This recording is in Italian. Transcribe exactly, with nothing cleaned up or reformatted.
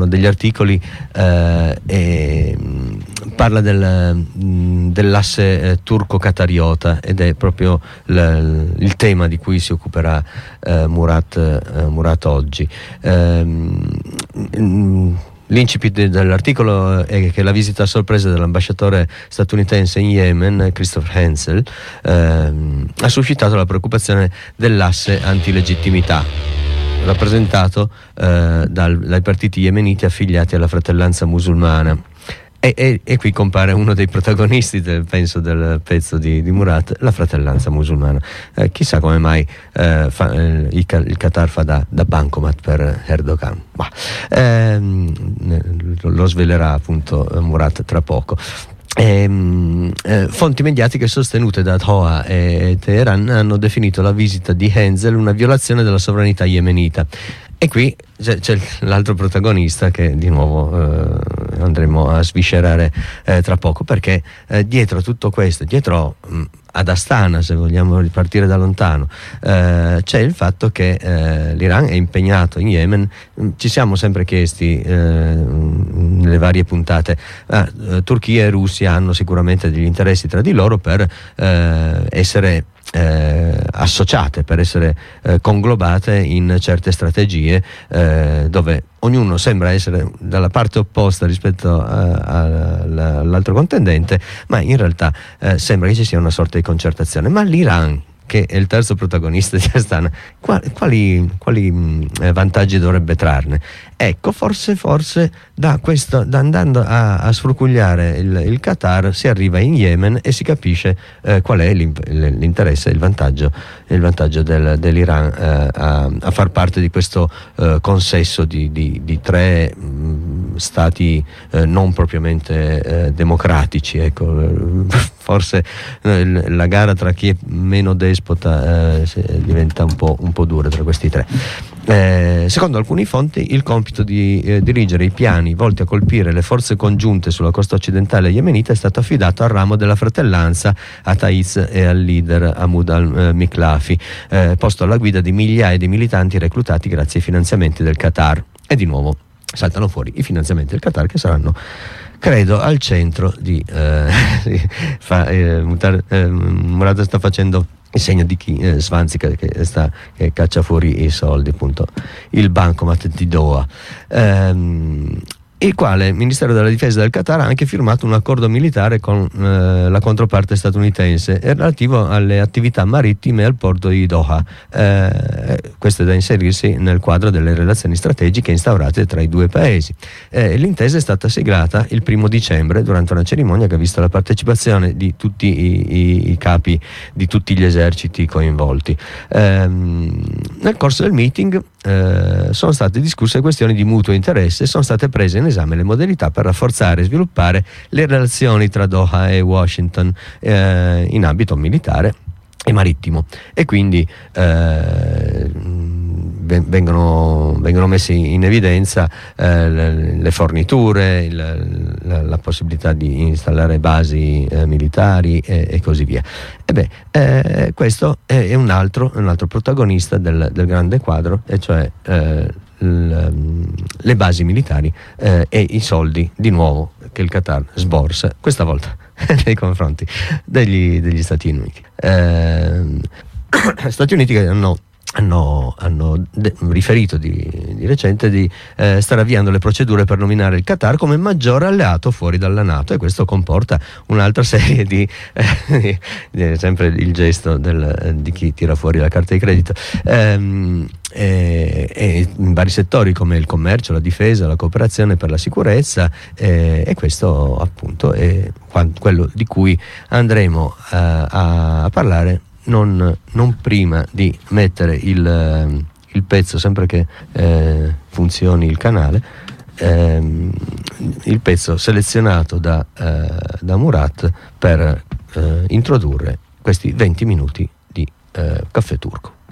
uno degli articoli eh, e, parla del, dell'asse eh, turco-catariota, ed è proprio l, il tema di cui si occuperà eh, Murat, eh, Murat oggi. Ehm, L'incipit dell'articolo è che la visita a sorpresa dell'ambasciatore statunitense in Yemen, Christopher Hensel, ehm, ha suscitato la preoccupazione dell'asse antilegittimità, rappresentato eh, dal, dai partiti yemeniti affiliati alla Fratellanza Musulmana. E, e, e qui compare uno dei protagonisti, del, penso, del pezzo di, di Murat, la Fratellanza Musulmana. Eh, chissà come mai eh, fa, eh, il, il Qatar fa da, da bancomat per Erdogan. Ma, ehm, lo svelerà appunto Murat tra poco. E, eh, fonti mediatiche sostenute da Doha e Teheran hanno definito la visita di Hensel una violazione della sovranità yemenita. E qui c'è, c'è l'altro protagonista che di nuovo eh, andremo a sviscerare eh, tra poco, perché eh, dietro a tutto questo, dietro mh, ad Astana, se vogliamo ripartire da lontano, eh, c'è il fatto che eh, l'Iran è impegnato in Yemen. Ci siamo sempre chiesti eh, nelle varie puntate, ah, Turchia e Russia hanno sicuramente degli interessi tra di loro per eh, essere Eh, associate, per essere eh, conglobate in certe strategie eh, dove ognuno sembra essere dalla parte opposta rispetto a, a, all'altro contendente, ma in realtà eh, sembra che ci sia una sorta di concertazione. Ma l'Iran, che è il terzo protagonista di Astana, quali, quali, quali mh, vantaggi dovrebbe trarne? Ecco, forse, forse da questo, da andando a, a sfrucugliare il, il Qatar, si arriva in Yemen e si capisce eh, qual è l'interesse e il vantaggio, il vantaggio del, dell'Iran eh, a, a far parte di questo eh, consesso di, di, di tre mh, stati eh, non propriamente eh, democratici. Ecco, forse eh, la gara tra chi è meno despota eh, diventa un po', un po' dura tra questi tre. Eh, secondo alcune fonti, il compito di eh, dirigere i piani volti a colpire le forze congiunte sulla costa occidentale yemenita è stato affidato al ramo della Fratellanza, a Taiz e al leader Ahmad al-Miklafi, eh, posto alla guida di migliaia di militanti reclutati grazie ai finanziamenti del Qatar. E di nuovo saltano fuori i finanziamenti del Qatar, che saranno, credo, al centro di eh, fa, eh, Mutar, eh, Murat sta facendo il segno di chi eh, svanzica, che, sta, che caccia fuori i soldi, appunto il bancomat di Doha, ehm, il quale il Ministero della Difesa del Qatar ha anche firmato un accordo militare con eh, la controparte statunitense relativo alle attività marittime al porto di Doha. Eh, questo è da inserirsi nel quadro delle relazioni strategiche instaurate tra i due paesi. Eh, l'intesa è stata siglata il primo dicembre durante una cerimonia che ha visto la partecipazione di tutti i, i, i capi di tutti gli eserciti coinvolti. Eh, nel corso del meeting eh, sono state discusse questioni di mutuo interesse e sono state prese in esame le modalità per rafforzare e sviluppare le relazioni tra Doha e Washington eh, in ambito militare e marittimo, e quindi eh, vengono, vengono messi in evidenza eh, le, le forniture, il, la, la possibilità di installare basi eh, militari e, e così via. E beh, eh, questo è un altro, un altro protagonista del, del grande quadro, e cioè eh, le basi militari eh, e i soldi di nuovo che il Qatar sborsa, questa volta nei confronti degli, degli Stati Uniti. Eh, Stati Uniti che hanno hanno, hanno de- riferito di, di recente di eh, stare avviando le procedure per nominare il Qatar come maggiore alleato fuori dalla NATO, e questo comporta un'altra serie di, eh, di sempre il gesto del, di chi tira fuori la carta di credito, ehm, e, e in vari settori come il commercio, la difesa, la cooperazione per la sicurezza, eh, e questo appunto è quello di cui andremo eh, a, a parlare Non, non prima di mettere il, il pezzo, sempre che eh, funzioni il canale, ehm, il pezzo selezionato da, eh, da Murat per eh, introdurre questi venti minuti di eh, Caffè Turco.